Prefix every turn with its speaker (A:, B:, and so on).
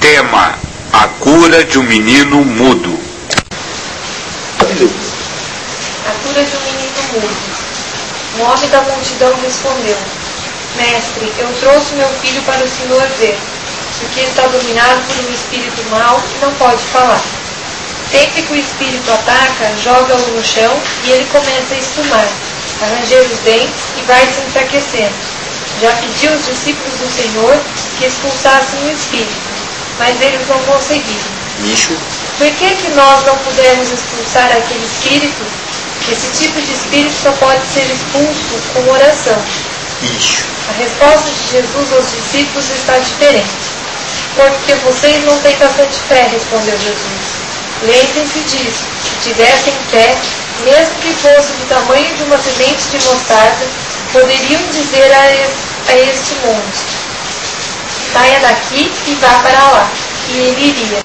A: Tema: a cura de um menino mudo.
B: A cura de um menino mudo. Um homem da multidão respondeu: Mestre, eu trouxe meu filho para o Senhor ver, porque está dominado por um espírito mau e não pode falar. Sempre que o espírito ataca, joga-o no chão e ele começa a espumar, a ranger os dentes e vai se enfraquecendo. Já pediu aos discípulos do Senhor que expulsassem o espírito, mas eles não conseguiram. Por que nós não pudemos expulsar aquele espírito? Esse tipo de espírito só pode ser expulso com oração. A resposta de Jesus aos discípulos está diferente. Porque vocês não têm bastante fé, respondeu Jesus. Lembrem-se disso. Se tivessem fé, mesmo que fosse do tamanho de uma semente de mostarda, poderiam dizer a este monte: saia daqui e vá para lá, e ele iria.